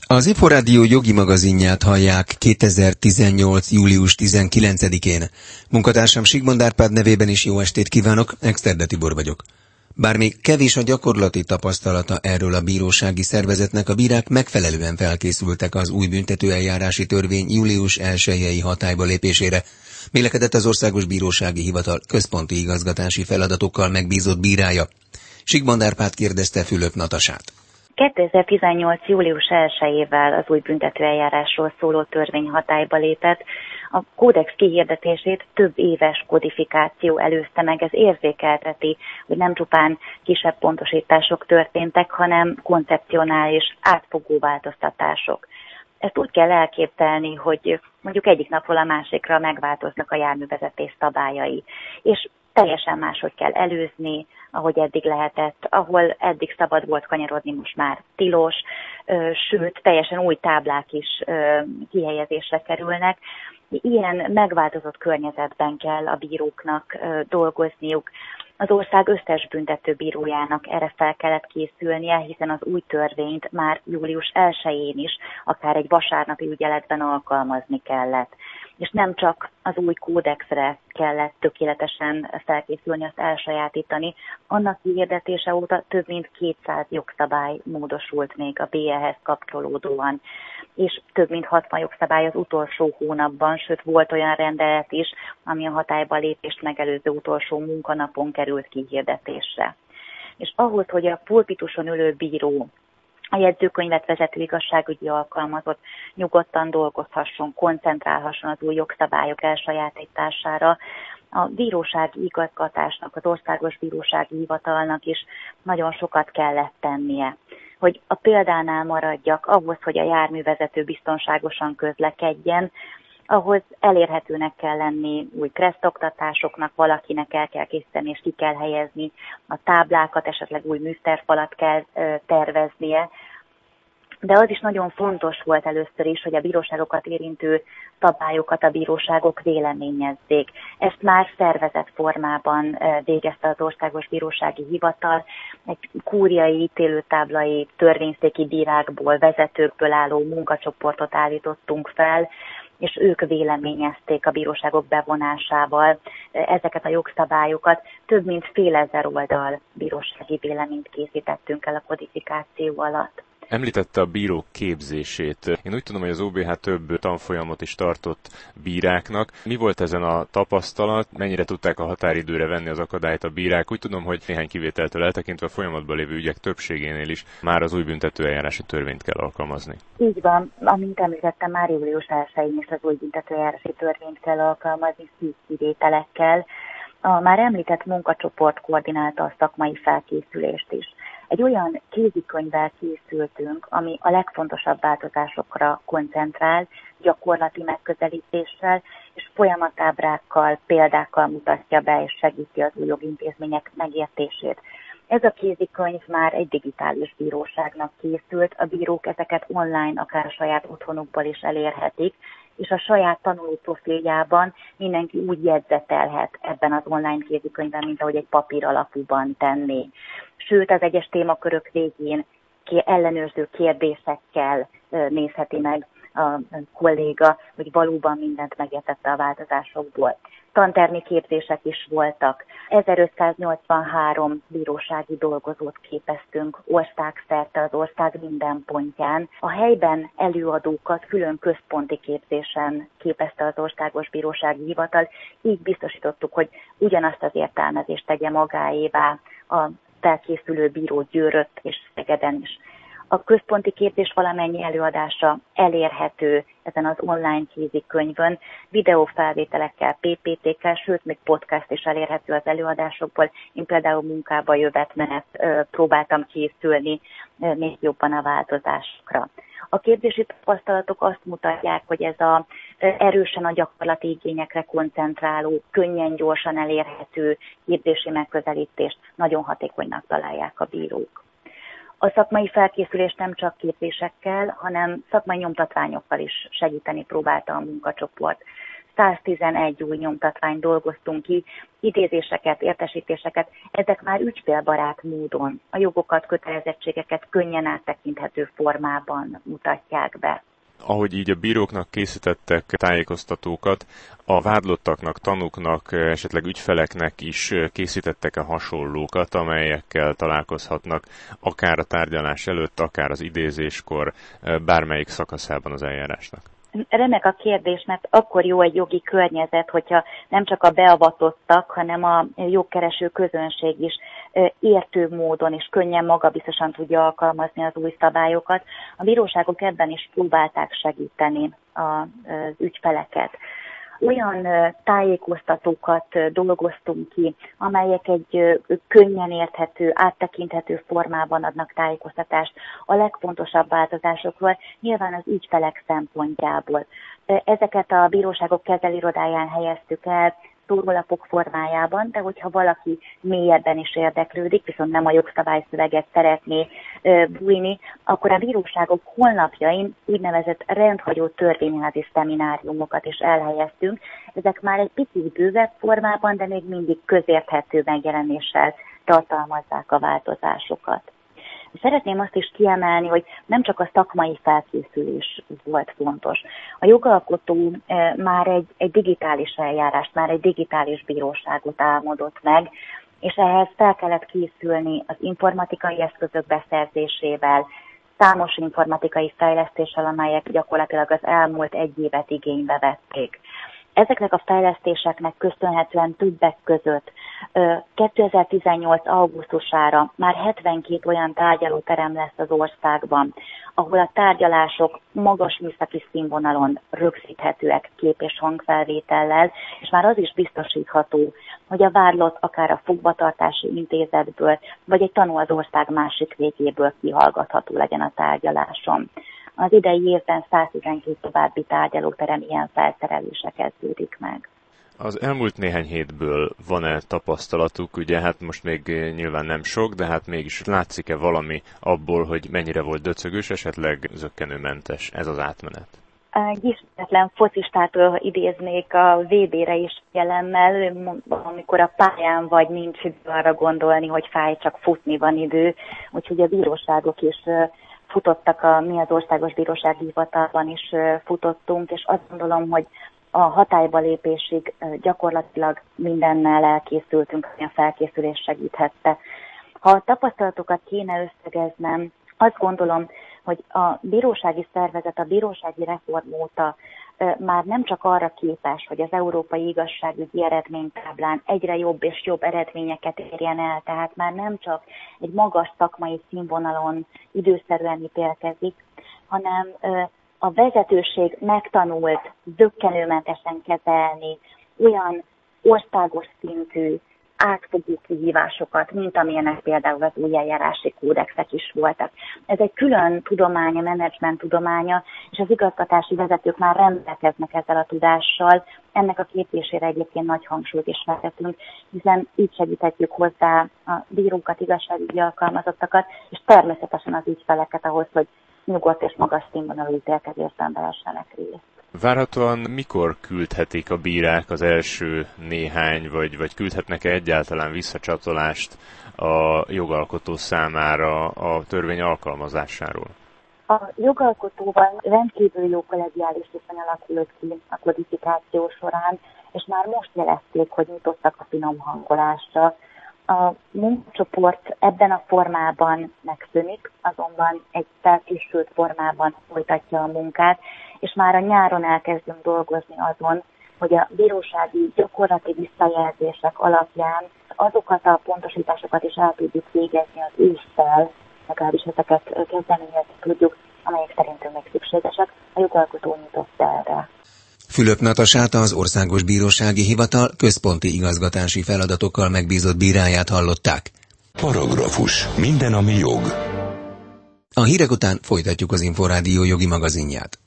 Az Inforádió jogi magazinját hallják 2018. július 19-én. Munkatársam Sigmond Árpád nevében is jó estét kívánok, Exterde Tibor vagyok. Bár még kevés a gyakorlati tapasztalata erről a bírósági szervezetnek, a bírák megfelelően felkészültek az új büntetőeljárási törvény július 1-i hatályba lépésére. Vélekedett az Országos Bírósági Hivatal központi igazgatási feladatokkal megbízott bírája. Sigmond Árpád kérdezte Fülöp Natasát. 2018. július 1-ével az új büntetőeljárásról szóló törvény hatályba lépett. A kódex kihirdetését több éves kodifikáció előzte meg, ez érzékelteti, hogy nem csupán kisebb pontosítások történtek, hanem koncepcionális, átfogó változtatások. Ezt úgy kell elképzelni, hogy mondjuk egyik napról a másikra megváltoznak a járművezetés szabályai, és teljesen máshogy kell előzni, ahogy eddig lehetett, ahol eddig szabad volt kanyarodni, most már tilos, sőt, teljesen új táblák is kihelyezésre kerülnek. Ilyen megváltozott környezetben kell a bíróknak dolgozniuk. Az ország összes büntetőbírójának erre fel kellett készülnie, hiszen az új törvényt már július 1-én is, akár egy vasárnapi ügyeletben alkalmazni kellett. És nem csak az új kódexre kellett tökéletesen felkészülni, azt elsajátítani. Annak hirdetése óta több mint 200 jogszabály módosult még a BE-hez kapcsolódóan, és több mint 60 jogszabály az utolsó hónapban, sőt volt olyan rendelet is, ami a hatályba lépést megelőző utolsó munkanapon került kihirdetésre. És ahhoz, hogy a pulpituson ülő bíró, a jegyzőkönyvet vezető igazságügyi alkalmazott nyugodtan dolgozhasson, koncentrálhasson az új jogszabályok elsajátítására, a bírósági igazgatásnak, az Országos Bírósági Hivatalnak is nagyon sokat kellett tennie. Hogy a példánál maradjak, ahhoz, hogy a járművezető biztonságosan közlekedjen, ahhoz elérhetőnek kell lenni új kresztoktatásoknak, valakinek el kell készíteni és ki kell helyezni a táblákat, esetleg új műszerfalat kell terveznie. De az is nagyon fontos volt először is, hogy a bíróságokat érintő szabályokat a bíróságok véleményezzék. Ezt már szervezett formában végezte az Országos Bírósági Hivatal. Egy kúriai, ítélőtáblai, törvényszéki bírákból, vezetőkből álló munkacsoportot állítottunk fel, és ők véleményezték a bíróságok bevonásával ezeket a jogszabályokat. Több mint fél ezer oldal bírósági véleményt készítettünk el a kodifikáció alatt. Említette a bírók képzését. Én úgy tudom, hogy az OBH több tanfolyamot is tartott bíráknak. Mi volt ezen a tapasztalat? Mennyire tudták a határidőre venni az akadályt a bírák? Úgy tudom, hogy néhány kivételtől eltekintve a folyamatban lévő ügyek többségénél is már az új büntetőeljárási törvényt kell alkalmazni. Így van, amint említettem, már július 1-én is az új büntetőeljárási törvényt kell alkalmazni szűk kivételekkel. A már említett munkacsoport koordinálta a szakmai felkészülést is. Egy olyan kézikönyvvel készültünk, ami a legfontosabb változásokra koncentrál, gyakorlati megközelítéssel, és folyamatábrákkal, példákkal mutatja be és segíti az új jogintézmények megértését. Ez a kézikönyv már egy digitális bíróságnak készült, a bírók ezeket online, akár a saját otthonukból is elérhetik, és a saját tanuló profiljában mindenki úgy jegyzetelhet ebben az online kézikönyvben, mint ahogy egy papír alapúban tenné. Sőt, az egyes témakörök végén ellenőrző kérdésekkel nézheti meg a kolléga, hogy valóban mindent megértette a változásokból. Tantermi képzések is voltak. 1583 bírósági dolgozót képeztünk országszerte az ország minden pontján. A helyben előadókat külön központi képzésen képezte az Országos Bírósági Hivatal, így biztosítottuk, hogy ugyanazt az értelmezést tegye magáévá a felkészülő bíró Győrött és Szegeden is. A központi képzés valamennyi előadása elérhető ezen az online kézikönyvön, videófelvételekkel, PPT-kkel, sőt, még podcast is elérhető az előadásokból. Én például munkába jövetmenet próbáltam készülni még jobban a változásokra. A képzési tapasztalatok azt mutatják, hogy ez erősen a gyakorlati igényekre koncentráló, könnyen, gyorsan elérhető képzési megközelítést nagyon hatékonynak találják a bírók. A szakmai felkészülés nem csak képzésekkel, hanem szakmai nyomtatványokkal is segíteni próbálta a munkacsoport. 111 új nyomtatványt dolgoztunk ki, idézéseket, értesítéseket, ezek már ügyfélbarát módon a jogokat, kötelezettségeket könnyen áttekinthető formában mutatják be. Ahogy így a bíróknak készítettek tájékoztatókat, a vádlottaknak, tanúknak, esetleg ügyfeleknek is készítettek-e hasonlókat, amelyekkel találkozhatnak akár a tárgyalás előtt, akár az idézéskor, bármelyik szakaszában az eljárásnak? Remek a kérdés, mert akkor jó egy jogi környezet, hogyha nem csak a beavatottak, hanem a jogkereső közönség is értő módon és könnyen magabiztosan tudja alkalmazni az új szabályokat. A bíróságok ebben is próbálták segíteni az ügyfeleket. Olyan tájékoztatókat dolgoztunk ki, amelyek egy könnyen érthető, áttekinthető formában adnak tájékoztatást a legfontosabb változásokról, nyilván az ügyfelek szempontjából. Ezeket a bíróságok kezelőirodáján helyeztük el, szórólapok formájában, de hogyha valaki mélyebben is érdeklődik, viszont nem a jogszabályszöveget szeretné bújni, akkor a bíróságok honlapjain úgynevezett rendhagyó törvényházi szemináriumokat is elhelyeztünk. Ezek már egy picit bővebb formában, de még mindig közérthető megjelenéssel tartalmazzák a változásokat. Szeretném azt is kiemelni, hogy nem csak a szakmai felkészülés volt fontos. A jogalkotó már egy digitális eljárást, már egy digitális bíróságot álmodott meg, és ehhez fel kellett készülni az informatikai eszközök beszerzésével, számos informatikai fejlesztéssel, amelyek gyakorlatilag az elmúlt egy évet igénybe vették. Ezeknek a fejlesztéseknek köszönhetően többek között 2018. augusztusára már 72 olyan tárgyalóterem lesz az országban, ahol a tárgyalások magas műszaki színvonalon rögzíthetőek kép- és hangfelvétellel, és már az is biztosítható, hogy a vádlott akár a fogvatartási intézetből, vagy egy tanú az ország másik végéből kihallgatható legyen a tárgyaláson. Az idei évben 112 további tárgyalóterem ilyen felszerelése kezdődik meg. Az elmúlt néhány hétből van-e tapasztalatuk? Ugye hát most még nyilván nem sok, de hát mégis látszik-e valami abból, hogy mennyire volt döcögős, esetleg zökkenőmentes ez az átmenet? Egy ismeretlen focistától idéznék a VB-re is jelemmel, amikor a pályán vagy nincs idő arra gondolni, hogy fáj, csak futni van idő, úgyhogy a bíróságok is futottak, mi az Országos Bírósági Hivatalban is futottunk, és azt gondolom, hogy a hatályba lépésig gyakorlatilag mindennel elkészültünk, ami a felkészülés segíthette. Ha a tapasztalatokat kéne összegeznem, azt gondolom, hogy a bírósági szervezet, a bírósági reform óta már nem csak arra képes, hogy az európai igazságügyi eredménytáblán egyre jobb és jobb eredményeket érjen el, tehát már nem csak egy magas szakmai színvonalon időszerűen ítélkezik, hanem a vezetőség megtanult zökkenőmentesen kezelni olyan országos szintű átfogó kihívásokat, mint amilyenek például az új eljárási kódexek is voltak. Ez egy külön tudománya, menedzsment tudománya, és az igazgatási vezetők már rendelkeznek ezzel a tudással. Ennek a képzésére egyébként nagy hangsúlyt is fektetünk, hiszen így segíthetjük hozzá a bírókat, igazságügyi alkalmazottakat, és természetesen az ügyfeleket ahhoz, hogy nyugodt és magas színvonalú ítélkezésben vessenek részt. Várhatóan mikor küldhetik a bírák az első néhány, vagy küldhetnek-e egyáltalán visszacsatolást a jogalkotó számára a törvény alkalmazásáról? A jogalkotóval rendkívül jó kollegiális viszony alakult ki a kodifikáció során, és már most jelezték, hogy nyitottak a finom hangolásra. A munkacsoport ebben a formában megszűnik, azonban egy felkészült formában folytatja a munkát, és már a nyáron elkezdünk dolgozni azon, hogy a bírósági gyakorlati visszajelzések alapján azokat a pontosításokat is el tudjuk végezni az ősszel, legalábbis ezeket kezdeményezni tudjuk, amelyek szerintünk még szükségesek. A jogalkotó nyitott erre. Fülöp Natasát, az Országos Bírósági Hivatal központi igazgatási feladatokkal megbízott bíráját hallották. Paragrafus. Minden, ami jog. A hírek után folytatjuk az Inforádió jogi magazinját.